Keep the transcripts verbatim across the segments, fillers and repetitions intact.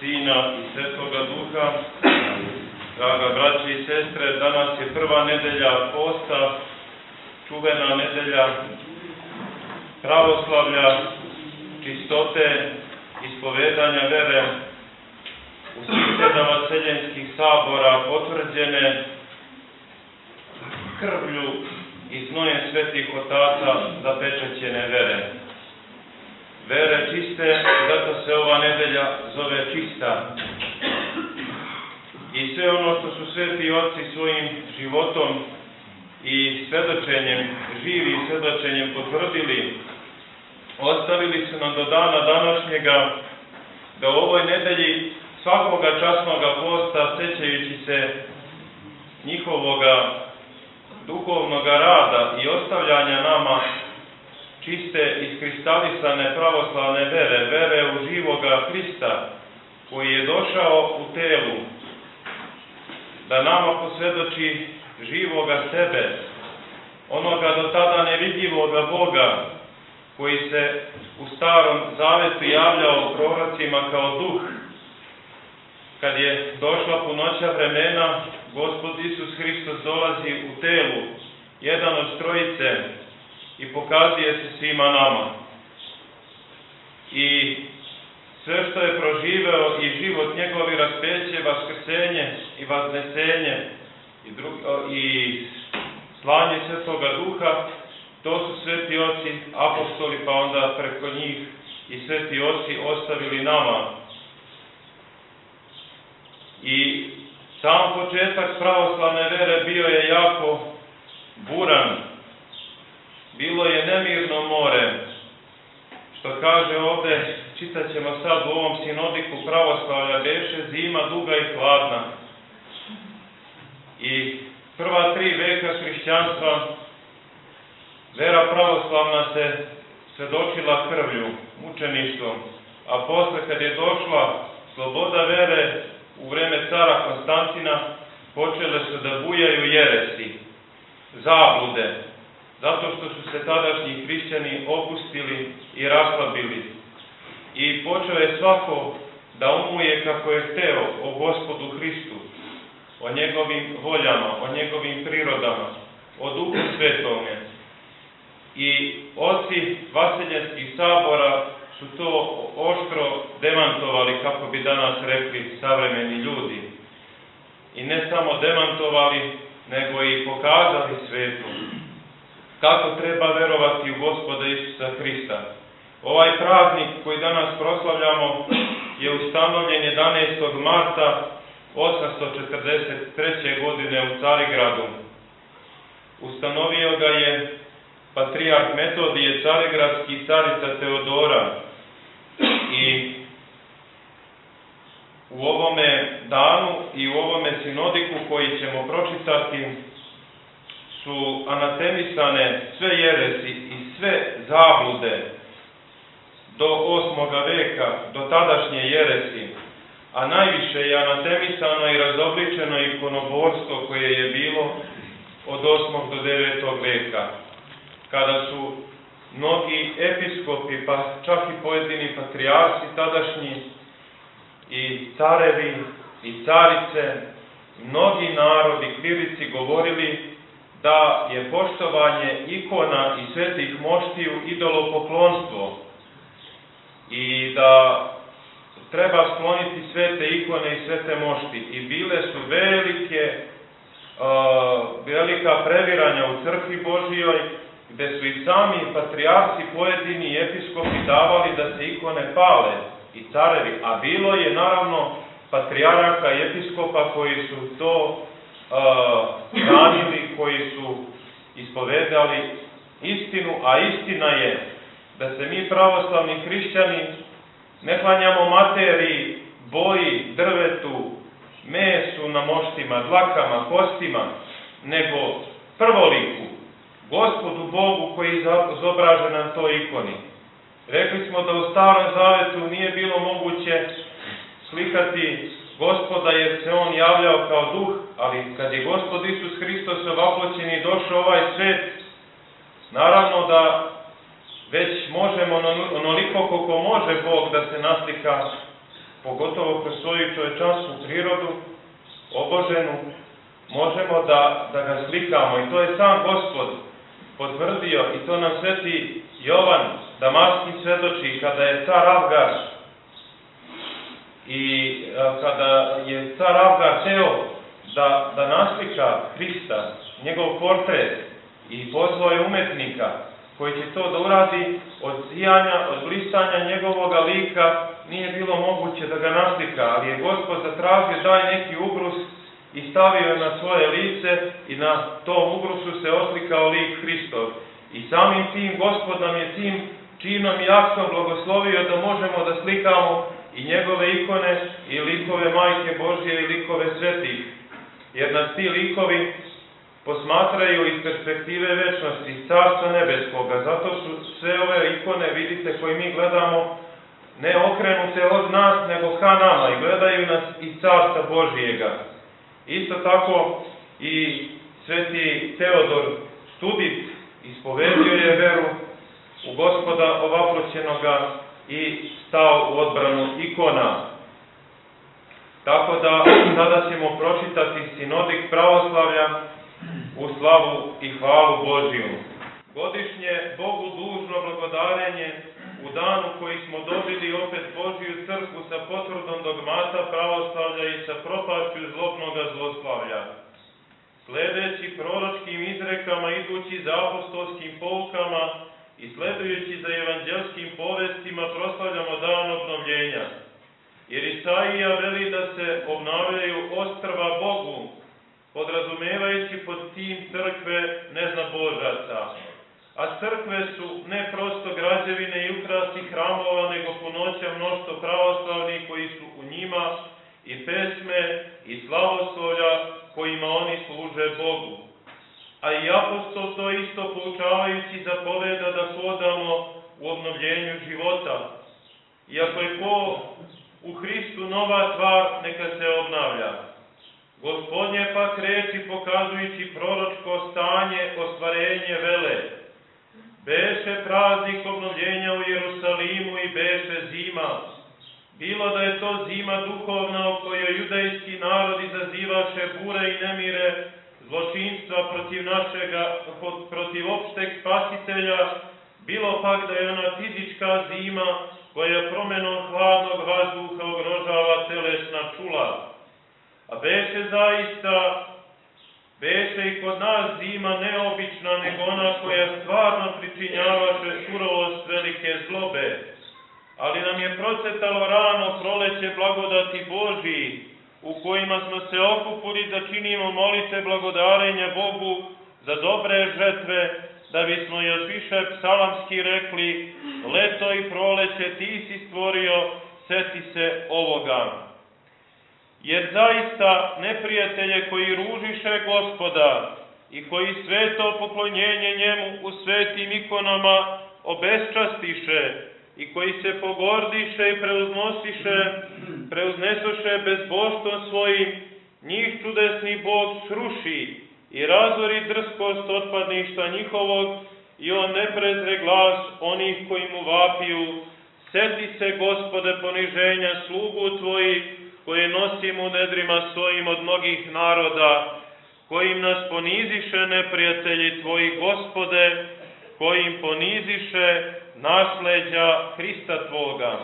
Sina i Svetoga Duha. Draga braće i sestre, danas je prva nedelja posta, čuvena nedelja pravoslavlja, čistote, ispovedanja vere, u svih sedam vaseljenskih sabora potvrđene krvlju i znojem svetih otaca zapečaćene vere. Vere čiste, zato se ova nedelja zove čista. I sve ono što su sveti oci svojim životom i svedočenjem, živim svedočenjem potvrdili, ostavili su nam do dana današnjega da u ovoj nedelji svakoga časnoga posta, sećajući se njihovoga duhovnoga rada i ostavljanja nama čiste, iskristalisane pravoslavne vere, vere u živoga Hrista, koji je došao u telu, da nama posvjedoči živoga sebe, onoga do tada nevidljivoga Boga, koji se u Starom Zavetu javljao prorocima kao duh. Kad je došla punoća vremena, Gospod Isus Hristos dolazi u telu, jedan od trojice, i pokazuje se svima nama. I sve što je proživeo i život njegovi, raspeće, vaskrsenje i vaznesenje i, drugo, i slanje Svetoga Duha, to su sveti oci, apostoli, pa onda preko njih i sveti oci ostavili nama. I sam početak pravoslavne vere bio je jako buran. Bilo je nemirno more, što kaže ovde, čitat ćemo sad u ovom sinodiku pravoslavlja, beše zima duga i hladna. I prva tri veka hrišćanstva vera pravoslavna se svedočila krvlju, mučeništvom, a posle kad je došla sloboda vere u vreme cara Konstantina, počele su da bujaju jeresi, zablude, zato što su se tadašnji hrišćani opustili i raslabili. I počeo je svako da umuje kako je hteo o Gospodu Hristu, o njegovim voljama, o njegovim prirodama, o Duhu Svetome. I oci vaseljenskih sabora su to oštro demantovali, kako bi danas rekli savremeni ljudi. I ne samo demantovali, nego i pokazali svetu kako treba verovati u Gospoda Isusa Hrista. Ovaj praznik koji danas proslavljamo je ustanovljen jedanaestog marta osamsto četrdeset treće. godine u Carigradu. Ustanovio ga je patrijarh Metodije Carigradski i carica Teodora. I u ovome danu i u ovome sinodiku koji ćemo pročitati su anatemisane sve jeresi i sve zablude do osmoga veka, do tadašnje jeresi, a najviše je anatemisano i razobličeno ikonoborstvo koje je bilo od osmog do devetog veka, kada su mnogi episkopi, pa čak i pojedini patrijarsi tadašnji, i carevi, i carice, mnogi narodi, klirici govorili da je poštovanje ikona i svetih moštiju idolopoklonstvo i da treba skloniti svete ikone i svete mošti. I bile su velike, uh, velika previranja u crkvi Božijoj, gde su i sami patrijarsi, pojedini i episkopi davali da se ikone pale i carevi, a bilo je naravno patrijaraka i episkopa koji su to branili, koji su ispovedali istinu, a istina je da se mi pravoslavni hrišćani ne klanjamo materiji, boji, drvetu, mesu na moštima, dlakama, kostima, nego prvoliku, Gospodu Bogu koji je izobražen na toj ikoni. Rekli smo da u Starom Zavetu nije bilo moguće slikati Gospoda jer se on javljao kao duh, ali kad je Gospod Isus Hristos ovaploćen i došao ovaj svet, naravno da već možemo onoliko koliko može Bog da se naslika pogotovo kroz svoju čovečansku prirodu, oboženu, možemo da, da ga slikamo. I to je sam Gospod potvrdio i to nam sveti Jovan Damaški svedoči kada je car Avgar i a, kada je car Avgar teo da, da naslika Hrista, njegov portret, i pozvao je umetnika koji će to da uradi, od zijanja, od blistanja njegovoga lika nije bilo moguće da ga naslika, ali je Gospod zatražio daj neki ubrus i stavio je na svoje lice i na tom ubrusu se oslikao lik Hristov. I samim tim Gospod nam je tim činom i aktom blagoslovio da možemo da slikamo i njegove ikone i likove Majke Božje i likove svetih. Jer nas ti likovi posmatraju iz perspektive večnosti, Carstva nebeskoga. Zato su sve ove ikone, vidite, koje mi gledamo, ne okrenute od nas, nego ka nama i gledaju nas iz Carstva Božijega. Isto tako i sveti Teodor Studit ispovedio je veru u Gospoda ovaploćenoga i stao u odbranu ikona. Tako da sada ćemo pročitati sinodik pravoslavlja u slavu i hvalu Božiju. Godišnje Bogu dužno blagodarenje u danu koji smo dobili opet Božiju crkvu sa potvrdom dogmata pravoslavlja i sa propašću zlobnoga zloslavlja. Sledeći proročkim izrekama, idući za apostolskim poukama i sledujući za evanđelskim povestima proslavljamo dan obnovljenja. Jer Isaija veli da se obnavljaju ostrva Bogu, podrazumevajući pod tim crkve neznabožaca. A crkve su ne prosto građevine i ukrasi hramova, nego punoća mnoštvo pravoslavnih koji su u njima i pesme i slavoslovlja kojima oni služe Bogu. A i apostol to isto poučavajući zapoveda da hodamo u obnovljenju života. Iako je ko u Hristu nova tvar, neka se obnavlja. Gospodnje pak reči pokazujući proročko stanje, ostvarenje vele. Beše praznik obnovljenja u Jerusalimu i beše zima. Bilo da je to zima duhovna u kojoj judejski narod izazivaše bure i nemire, zločinstva protiv našega, protiv opšteg spasitelja, bilo pak da je ona fizička zima koja promenom hladnog vazduha ugrožava telesna čula. A beše zaista, beše i kod nas zima neobična, nego ona koja stvarno pričinjavaše surovost velike zlobe. Ali nam je procvetalo rano proleće blagodati Božiji, u kojima smo se okupili da činimo molitve blagodarenja Bogu za dobre žrtve, da bismo još više psalamski rekli, leto i proleće ti si stvorio, seti se ovoga. Jer zaista neprijatelje koji ružiše Gospoda i koji sveto poklonjenje njemu u svetim ikonama obesčastiše i koji se pogordiše i preuznosiše, preuznesoše bezbožstvom svojim, njih čudesni Bog sruši i razori drskost otpadništa njihovog i on ne prezre glas onih koji mu vapiju. Seti se, Gospode, poniženja slugu tvojih, koje nosim u nedrima svojim od mnogih naroda, kojim nas poniziše neprijatelji tvoji, Gospode, kojim poniziše nasleđa Hrista tvoga.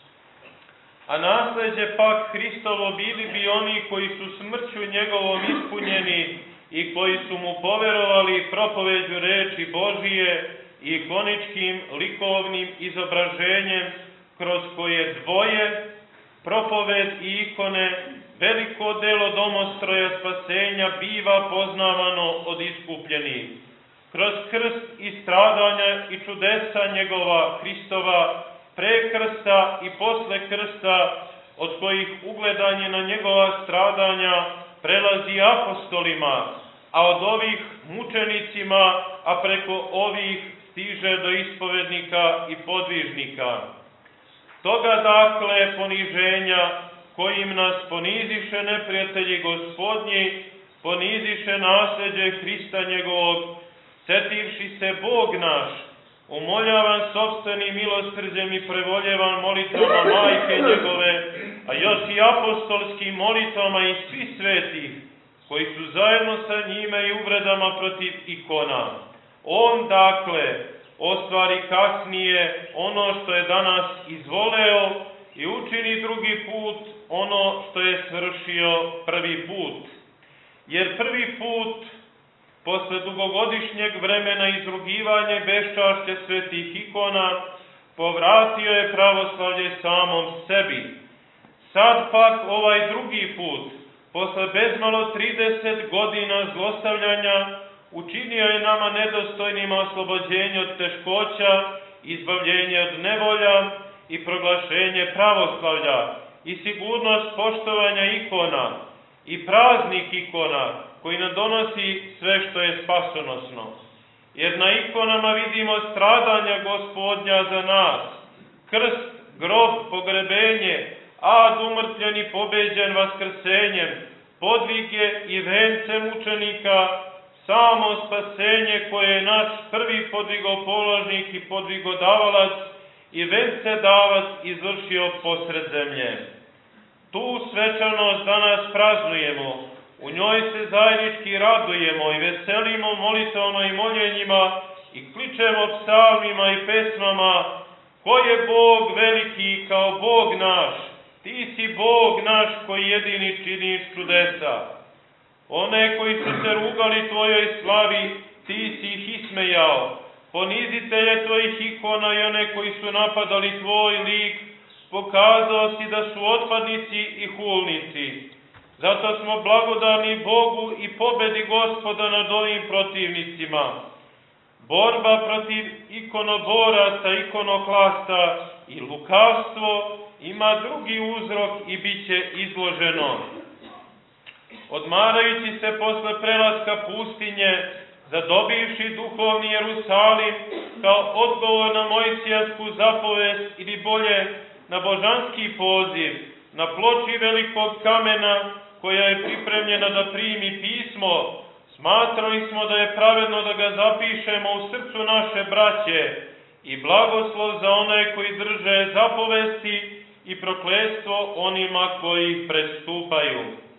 A nasleđe pak Hristovo bili bi oni koji su smrću njegovom ispunjeni i koji su mu poverovali propoveđu reči Božije i ikoničkim likovnim izobraženjem kroz koje dvoje, propoved i ikone, veliko delo domostroja spasenja biva poznavano od iskupljenih. Kroz krst i stradanja i čudesa njegova Hristova, pre krsta i posle krsta, od kojih ugledanje na njegova stradanja prelazi apostolima, a od ovih mučenicima, a preko ovih stiže do ispovednika i podvižnika. Toga dakle poniženja, kojim nas poniziše neprijatelji Gospodnji, poniziše nasleđe Hrista njegovog, setivši se Bog naš, umoljavan sopstvenim milosrđem i prevoljevan molitvama Majke njegove, a još i apostolskim molitvama i svih svetih, koji su zajedno sa njime i uvredama protiv ikona. On, dakle, ostvari kasnije ono što je danas izvoleo i učini drugi put ono što je svršio prvi put. Jer prvi put, posle dugogodišnjeg vremena izrugivanja i beščašća svetih ikona, povratio je pravoslavlje samom sebi. Sad pak ovaj drugi put, posle bezmalo trideset godina zlostavljanja, učinio je nama nedostojnima oslobođenje od teškoća, izbavljenje od nevolja i proglašenje pravoslavlja i sigurnost poštovanja ikona i praznik ikona koji nam donosi sve što je spasonosno. Jer na ikonama vidimo stradanja Gospodnja za nas, krst, grob, pogrebenje, ad umrtljen i pobeđen vaskrsenjem, podvige i vence mučenika, samo spasenje koje je naš prvi podvigopoložnik i podvigodavalac i vence davac izvršio posred zemlje. Tu svečanost danas praznujemo, u njoj se zajednički radujemo i veselimo molitvama i moljenjima i kličemo psalmima i pesmama: ko je Bog veliki kao Bog naš, ti si Bog naš koji jedini činiš čudesa. One koji su se rugali tvojoj slavi, ti si ih ismejao. Ponizitelje tvojih ikona i one koji su napadali tvoj lik, pokazao si da su otpadnici i hulnici. Zato smo blagodarni Bogu i pobedi Gospoda nad ovim protivnicima. Borba protiv ikonoboraca, ikonoklasta i lukavstvo ima drugi uzrok i bit će izloženo. Odmarajući se posle prelaska pustinje, zadobivši duhovni Jerusalim kao odgovor na Mojsijasku zapovest ili bolje na božanski poziv, na ploči velikog kamena koja je pripremljena da primi pismo, smatrali smo da je pravedno da ga zapišemo u srcu naše braće i blagoslov za one koji drže zapovesti i prokletstvo onima koji ih prestupaju.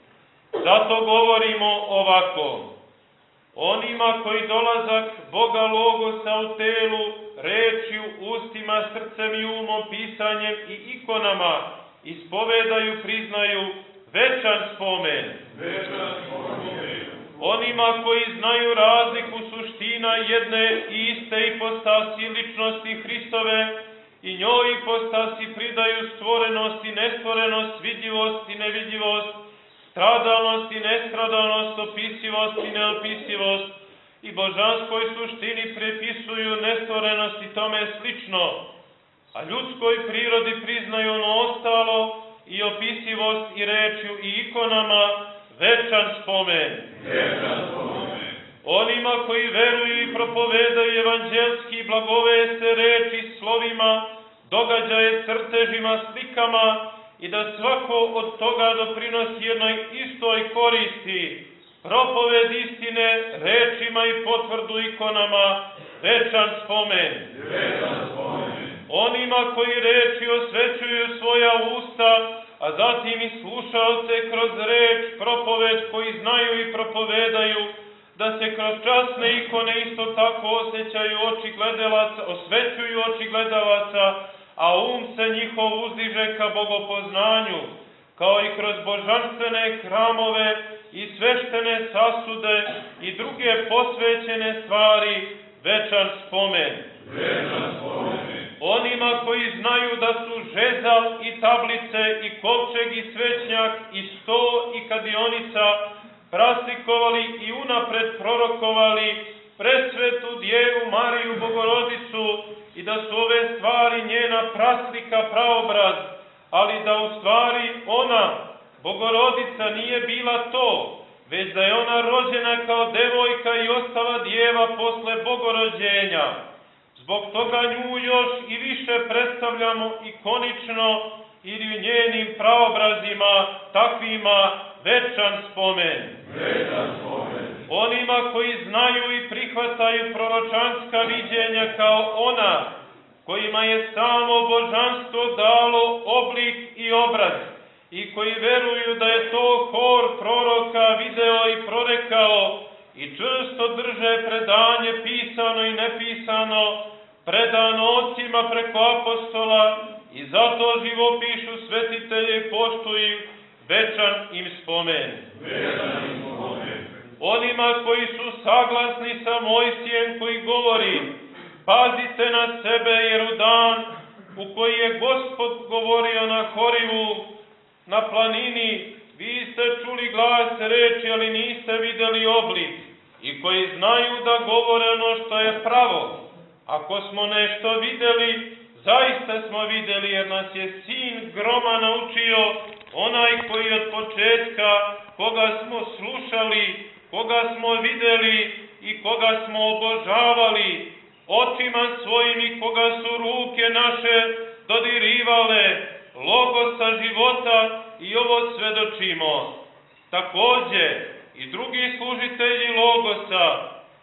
Zato govorimo ovako: onima koji dolazak Boga Logosa u telu, rečju, ustima, srcem i umom, pisanjem i ikonama ispovedaju, priznaju večan spomen. Večan spomen. Onima koji znaju razliku suština jedne i iste ipostasi ličnosti Hristove i njoj ipostasi pridaju stvorenost i nestvorenost, vidljivost i nevidljivost, stradalnost i nestradalnost, opisivost i neopisivost i božanskoj suštini prepisuju nestvorenost i tome slično, a ljudskoj prirodi priznaju ono ostalo i opisivost i rečju i ikonama večan spomen. Večan spomen. Onima koji veruju i propovedaju evanđelski blagoveste reči slovima, događaje crtežima, slikama i da svako od toga doprinosi jednoj istoj koristi, propoved istine rečima i potvrdu ikonama večan spomen. Večan spomen. Onima koji reči osvećuju svoja usta, a zatim i slušaoce kroz reč, propoved koji znaju i propovedaju, da se kroz časne ikone isto tako osjećaju oči gledalaca, osvećuju oči gledalaca, a um se njihov uzdiže ka bogopoznanju, kao i kroz božanstvene hramove i sveštene sasude i druge posvećene stvari večan spomen. Večan spomen. Onima koji znaju da su žezal i tablice i kovčeg i svećnjak i sto i kadionica praslikovali i unapred prorokovali presvetu Djevu Mariju Bogorodicu i da su ove stvari njena praslika praobraz, ali da u stvari ona, Bogorodica, nije bila to, već da je ona rođena kao devojka i ostala djeva posle Bogorođenja. Zbog toga nju još i više predstavljamo ikonično ili njenim praobrazima, takvima večan spomen. Večan spomen. Onima koji znaju i prihvataju proročanska viđenja kao ona, kojima je samo božanstvo dalo oblik i obraz i koji veruju da je to hor proroka video i prorekao i čvrsto drže predanje pisano i nepisano, predano ocima preko apostola i zato živopišu svetitelje i poštuju večan im spomen. Večan im spomen. Onima koji su saglasni sa Mojsijem koji govori: pazite na sebe jer u dan u koji je Gospod govorio na Horivu, na planini, vi ste čuli glas reči, ali niste vidjeli oblik, i koji znaju da govore ono što je pravo. Ako smo nešto vidjeli, zaista smo vidjeli, jer nas je sin groma naučio, onaj koji od početka, koga smo slušali, koga smo vidjeli i koga smo obožavali, očima svojim i koga su ruke naše dodirivale, logosa života, i ovo svedočimo. Takođe, i drugi služitelji logosa,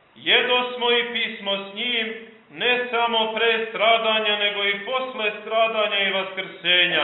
jedosmo i pismo s njim, ne samo pre stradanja, nego i posle stradanja i vaskrsenja.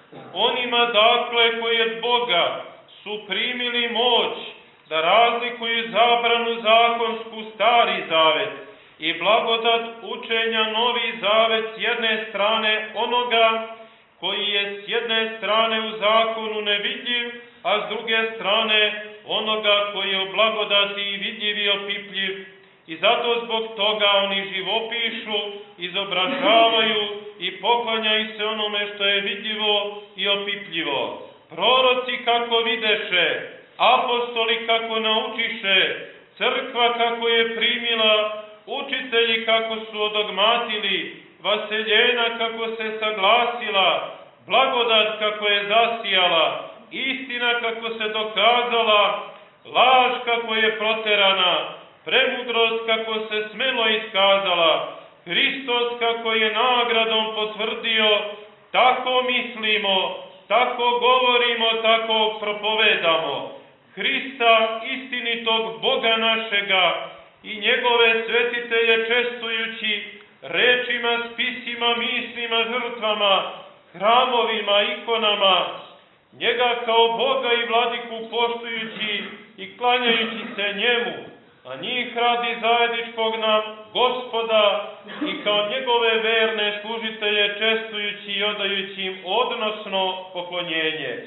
Onima dakle koji od Boga su primili moć da razlikuju zabranu zakonsku stari zavet i blagodat učenja novi zavet s jedne strane onoga koji je s jedne strane u zakonu nevidljiv, a s druge strane onoga koji je u blagodati i vidljiv i opipljiv. I zato zbog toga oni živopišu, izobražavaju i poklanjaju se onome što je vidljivo i opipljivo. Proroci kako videše, apostoli kako naučiše, crkva kako je primila, učitelji kako su odogmatili, vaseljena kako se saglasila, blagodat kako je zasijala, istina kako se dokazala, laž kako je proterana, premudrost kako se smelo iskazala, Hristos kako je nagradom potvrdio, tako mislimo, tako govorimo, tako propovedamo. Hrista, istinitog Boga našega, i njegove svetitelje čestujući rečima, spisima, mislima, žrtvama, hramovima, ikonama, njega kao Boga i vladiku poštujući i klanjajući se njemu, a njih radi zajedničkog nam Gospoda i kao njegove verne služitelje čestujući i odajući im odnosno poklonjenje.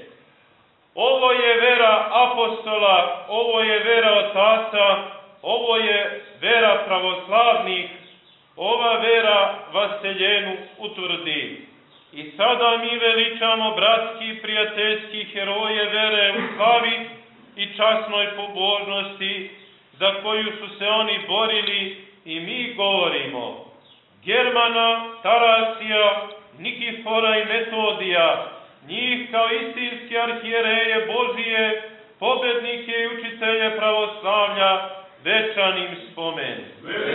Ovo je vera apostola, ovo je vera otaca, ovo je vera pravoslavnih, ova vera vaseljenu utvrdi. I sada mi veličamo bratski i prijateljski heroje vere u slavi i časnoj pobožnosti, za koju su se oni borili, i mi govorimo: Germana, Tarasija, Nikifora i Metodija, njih kao istinski arhijereje Božije, pobednike i učitelje pravoslavlja, večan im spomen.